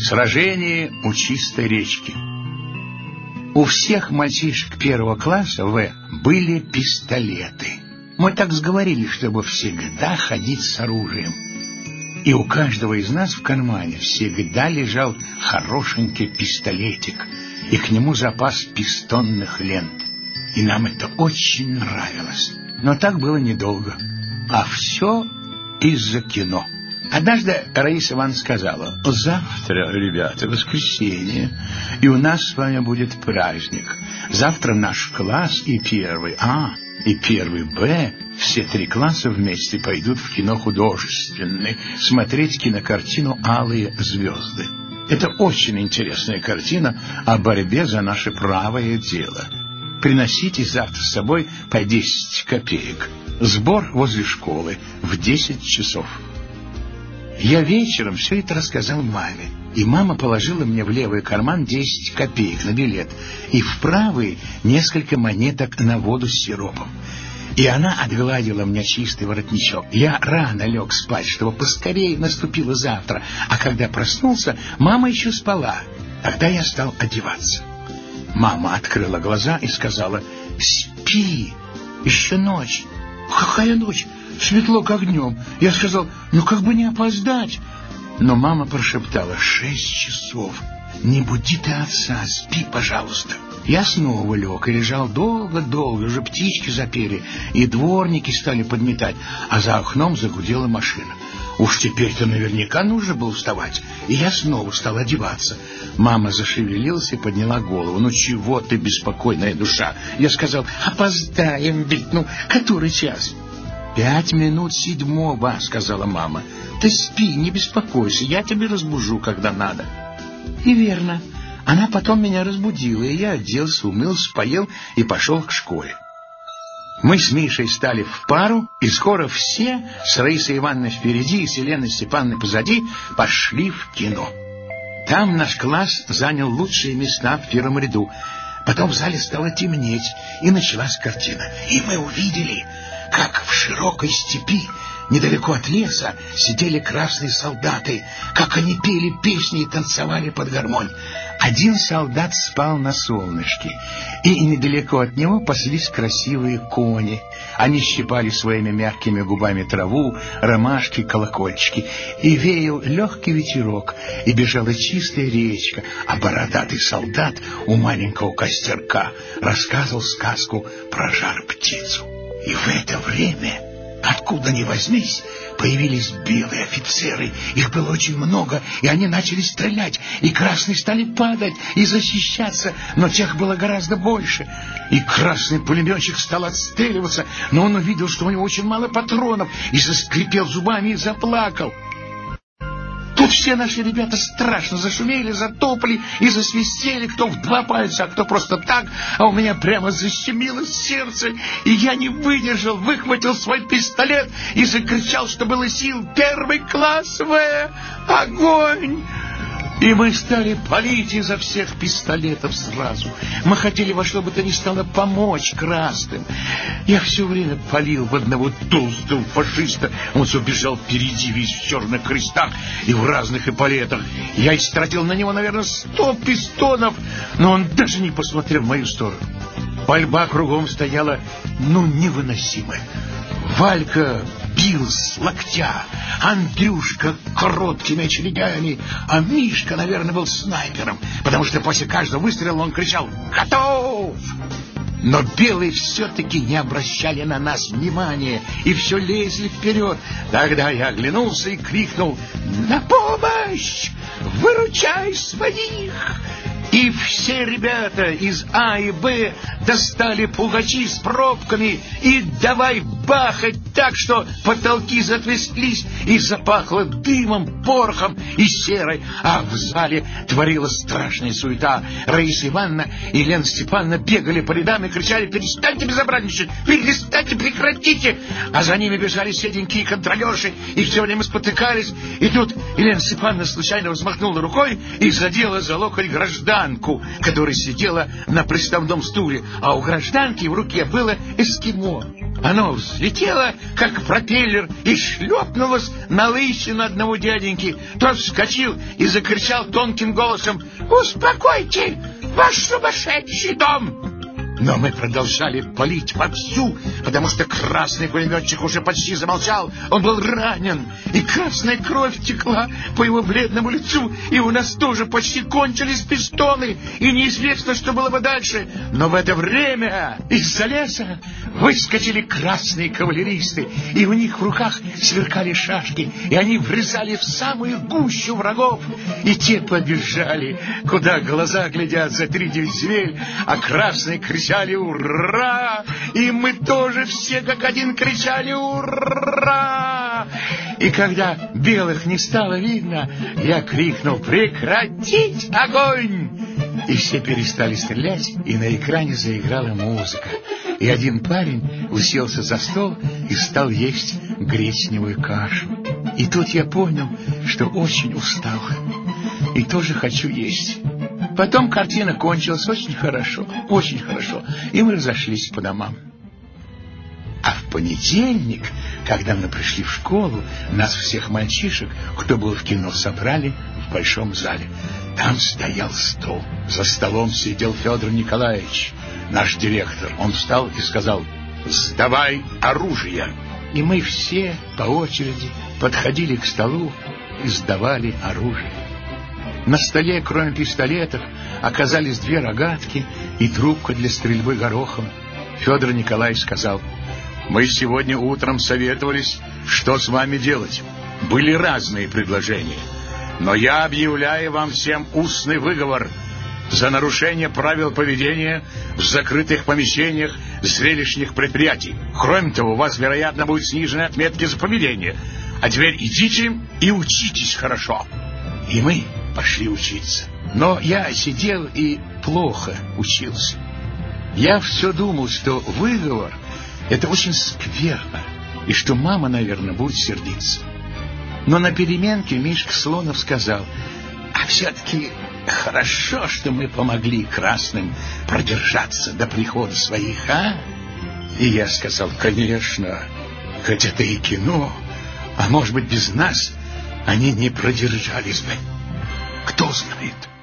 Сражение у чистой речки. У всех мальчишек первого класса были пистолеты. Мы так сговорились, чтобы всегда ходить с оружием. И у каждого из нас в кармане всегда лежал хорошенький пистолетик, и к нему запас пистонных лент. И нам это очень нравилось. Но так было недолго. А все из-за кино. Однажды Раиса Ивановна сказала: завтра, ребята, воскресенье, и у нас с вами будет праздник. Завтра наш класс и первый А, и первый Б, все 3 класса вместе пойдут в кино художественное, смотреть кинокартину «Алые звезды». Это очень интересная картина о борьбе за наше правое дело. Приносите завтра с собой по 10 копеек. Сбор возле школы в 10 часов. Я вечером все это рассказал маме, и мама положила мне в левый карман 10 копеек на билет и в правый несколько монеток на воду с сиропом. И она отгладила мне чистый воротничок. Я рано лег спать, чтобы поскорее наступило завтра, а когда проснулся, мама еще спала. Тогда я стал одеваться. Мама открыла глаза и сказала: спи, еще ночь. Какая ночь? Светло как днем. Я сказал: ну как бы не опоздать. Но мама прошептала: 6 часов. Не буди ты отца, спи, пожалуйста. Я снова лег и лежал долго-долго. Уже птички запели, и дворники стали подметать, а за окном загудела машина. Уж теперь-то наверняка нужно было вставать. И я снова стал одеваться. Мама зашевелилась и подняла голову. Ну чего ты, беспокойная душа? Я сказал: опоздаем ведь, который час? 5 минут 7, сказала мама. Ты спи, не беспокойся, я тебя разбужу, когда надо. И верно. Она потом меня разбудила, и я оделся, умылся, поел и пошел к школе. Мы с Мишей стали в пару, и скоро все, с Раисой Ивановной впереди и с Еленой Степановной позади, пошли в кино. Там наш класс занял лучшие места в первом ряду. Потом в зале стало темнеть, и началась картина. И мы увидели, как в широкой степи, недалеко от леса, сидели красные солдаты, как они пели песни и танцевали под гармонь. Один солдат спал на солнышке, и недалеко от него паслись красивые кони. Они щипали своими мягкими губами траву, ромашки, колокольчики, и веял легкий ветерок, и бежала чистая речка, а бородатый солдат у маленького костерка рассказывал сказку про жар-птицу. И в это время, откуда ни возьмись, появились белые офицеры. Их было очень много, и они начали стрелять, и красные стали падать и защищаться, но тех было гораздо больше. И красный пулеметчик стал отстреливаться, но он увидел, что у него очень мало патронов, и заскрипел зубами и заплакал. Тут все наши ребята страшно зашумели, затопали и засвистели, кто в 2 пальца, а кто просто так, а у меня прямо защемило сердце, и я не выдержал, выхватил свой пистолет и закричал, что было сил: 1 класс В! Огонь! И мы стали палить изо всех пистолетов сразу. Мы хотели во что бы то ни стало помочь красным. Я все время палил в одного толстого фашиста. Он все бежал впереди, весь в черных крестах и в разных эполетах. Я истратил на него, наверное, 100 пистонов, но он даже не посмотрел в мою сторону. Пальба кругом стояла, невыносимая. Валька бил с локтя, Андрюшка короткими очередями, а Мишка, наверное, был снайпером, потому что после каждого выстрела он кричал: «Готов!». Но белые все-таки не обращали на нас внимания и все лезли вперед. Тогда я оглянулся и крикнул: «На помощь! Выручай своих!». И все ребята из А и Б достали пугачи с пробками и давай бахать так, что потолки затряслись и запахло дымом, порохом и серой, а в зале творилась страшная суета. Раиса Ивановна и Елена Степановна бегали по рядам и кричали: «Перестаньте безобразничать! Перестаньте, прекратите!». А за ними бежали седенькие контролерши и все время спотыкались. И тут Елена Степановна случайно взмахнула рукой и задела за локоть гражданина. гражданку, которая сидела на приставном стуле, а у гражданки в руке было эскимо. Оно взлетело, как пропеллер, и шлепнулось на лысину одного дяденьки. Тот вскочил и закричал тонким голосом: «Успокойте ваш сумасшедший дом!» Но мы продолжали палить вовсю, потому что красный пулеметчик уже почти замолчал. Он был ранен, и красная кровь текла по его бледному лицу, и у нас тоже почти кончились пистоны, и неизвестно, что было бы дальше. Но в это время из-за леса выскочили красные кавалеристы, и у них в руках сверкали шашки, и они врезали в самую гущу врагов, и те побежали, куда глаза глядят за 3-9 земель, а красные кричали «Ура!» И мы тоже все как один кричали «Ура!» И когда белых не стало видно, я крикнул: «Прекратить огонь!» И все перестали стрелять, и на экране заиграла музыка. И один парень уселся за стол и стал есть гречневую кашу. И тут я понял, что очень устал и тоже хочу есть. Потом картина кончилась очень хорошо, и мы разошлись по домам. А в понедельник, когда мы пришли в школу, нас всех мальчишек, кто был в кино, собрали в большом зале. Там стоял стол. За столом сидел Федор Николаевич, наш директор. Он встал и сказал: «Сдавай оружие». И мы все по очереди подходили к столу и сдавали оружие. На столе, кроме пистолетов, оказались 2 рогатки и трубка для стрельбы горохом. Федор Николаевич сказал: «Мы сегодня утром советовались, что с вами делать. Были разные предложения, но я объявляю вам всем устный выговор за нарушение правил поведения в закрытых помещениях зрелищных предприятий. Кроме того, у вас, вероятно, будут снижены отметки за поведение. А теперь идите и учитесь хорошо». И мы пошли учиться. Но я сидел и плохо учился. Я все думал, что выговор — это очень скверно, и что мама, наверное, будет сердиться. Но на переменке Мишка Слонов сказал: «А все-таки хорошо, что мы помогли красным продержаться до прихода своих, а?» И я сказал: «Конечно, хоть это и кино, а может быть, без нас они не продержались бы. Кто знает?»